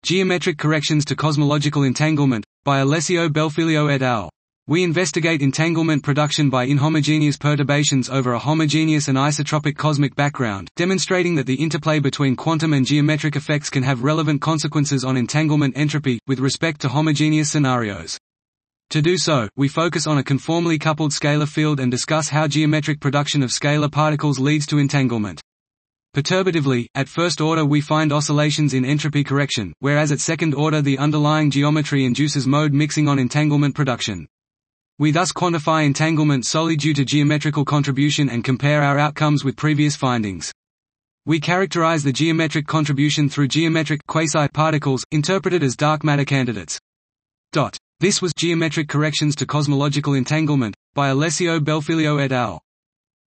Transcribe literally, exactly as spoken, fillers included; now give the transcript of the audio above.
Geometric Corrections to Cosmological Entanglement, by Alessio Belfiglio et al. We investigate entanglement production by inhomogeneous perturbations over a homogeneous and isotropic cosmic background, demonstrating that the interplay between quantum and geometric effects can have relevant consequences on entanglement entropy, with respect to homogeneous scenarios. To do so, we focus on a conformally coupled scalar field and discuss how geometric production of scalar particles leads to entanglement. Perturbatively, at first order we find oscillations in entropy correction, whereas at second order the underlying geometry induces mode mixing on entanglement production. We thus quantify entanglement solely due to geometrical contribution and compare our outcomes with previous findings. We characterize the geometric contribution through geometric quasi-particles, interpreted as dark matter candidates. This was Geometric Corrections to Cosmological Entanglement, by Alessio Belfiglio et al.